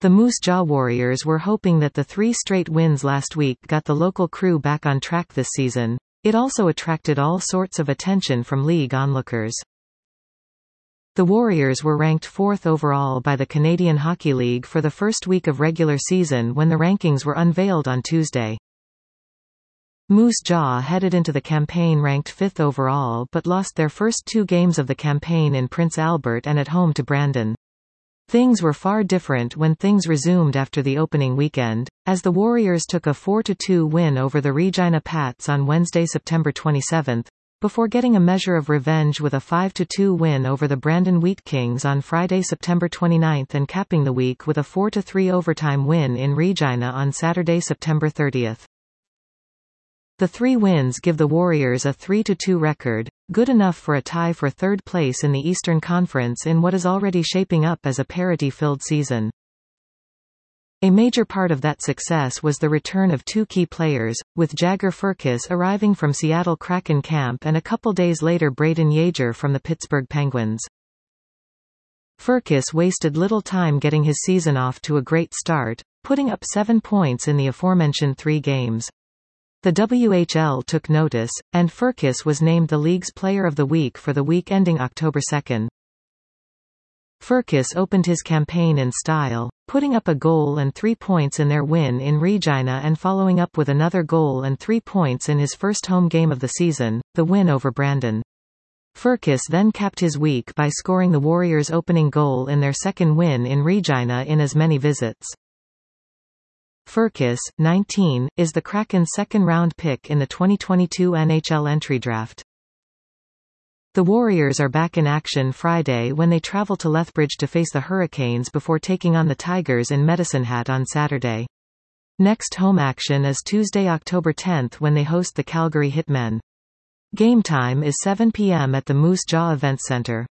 The Moose Jaw Warriors were hoping that the 3 straight wins last week got the local crew back on track this season. It also attracted all sorts of attention from league onlookers. The Warriors were ranked 4th overall by the Canadian Hockey League for the first week of regular season when the rankings were unveiled on Tuesday. Moose Jaw headed into the campaign ranked 5th overall but lost their first 2 games of the campaign in Prince Albert and at home to Brandon. Things were far different when things resumed after the opening weekend, as the Warriors took a 4-2 win over the Regina Pats on Wednesday, September 27, before getting a measure of revenge with a 5-2 win over the Brandon Wheat Kings on Friday, September 29 and capping the week with a 4-3 overtime win in Regina on Saturday, September 30. The 3 wins give the Warriors a 3-2 record, good enough for a tie for 3rd place in the Eastern Conference in what is already shaping up as a parity-filled season. A major part of that success was the return of 2 key players, with Jagger Firkus arriving from Seattle Kraken camp and a couple days later Braden Yager from the Pittsburgh Penguins. Firkus wasted little time getting his season off to a great start, putting up 7 points in the aforementioned 3 games. The WHL took notice, and Firkus was named the league's Player of the Week for the week ending October 2. Firkus opened his campaign in style, putting up a goal and 3 points in their win in Regina and following up with another goal and 3 points in his first home game of the season, the win over Brandon. Firkus then capped his week by scoring the Warriors' opening goal in their second win in Regina in as many visits. Firkus, 19, is the Kraken's second-round pick in the 2022 NHL entry draft. The Warriors are back in action Friday when they travel to Lethbridge to face the Hurricanes before taking on the Tigers in Medicine Hat on Saturday. Next home action is Tuesday, October 10 when they host the Calgary Hitmen. Game time is 7 p.m. at the Moose Jaw Events Center.